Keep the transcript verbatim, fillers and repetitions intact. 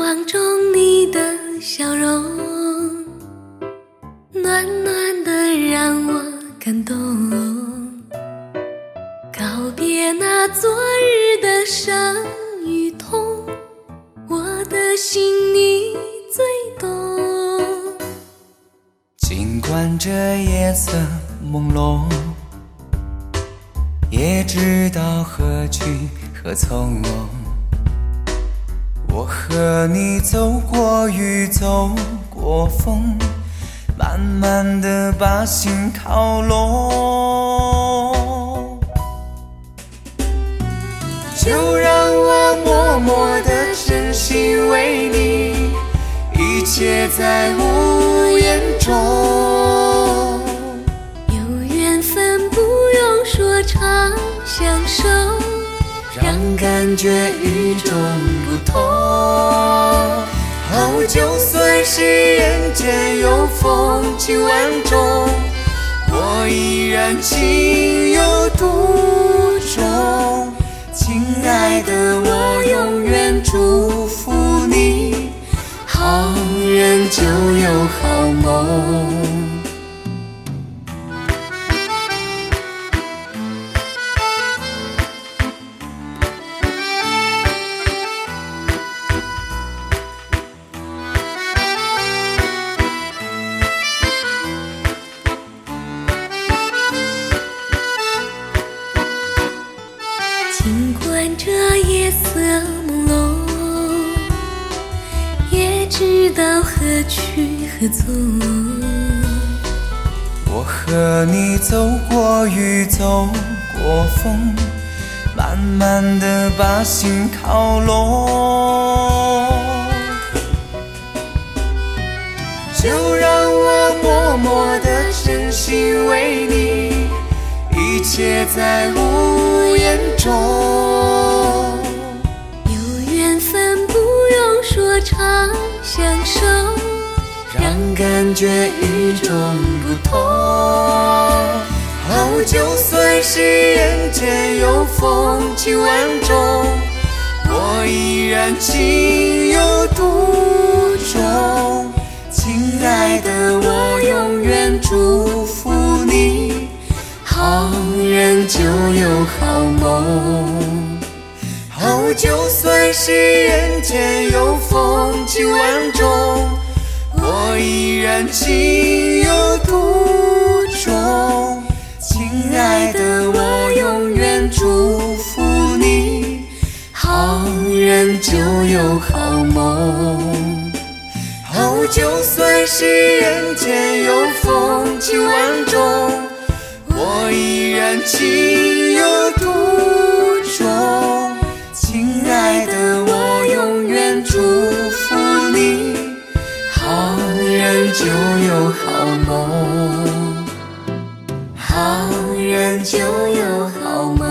光中你的笑容，暖暖的让我感动。告别那昨日的伤与痛，我的心你最懂。 尽管这夜色朦胧，也知道何去何从。我和你走过雨，走过风，慢慢地把心靠拢。就让我默默地真心为你，一切在无言中。 有缘分不用说长相守， 让感觉与众不同。好，就算是人间有风情万种，我依然情有独钟。亲爱的，我永远祝福你，好人就有好梦。 尽管这夜色朦胧，也知道何去何从。 我和你走过雨，走过风，慢慢地把心靠拢。就让我默默地真心为你，一切在无言中。 有缘分不用说长相守， 让感觉与众不同。好，就算是人间有风情万种，我依然情有独钟。亲爱的，我永远祝福你，好人就有好梦。好，就算是人间有风情万种，我依然情有独钟。亲爱的，我永远祝福你，好人就有好梦。好，就算是人间有风情万种，我依然情有独钟。亲爱的，我永远祝福你，好人就有好梦，好人就有好梦。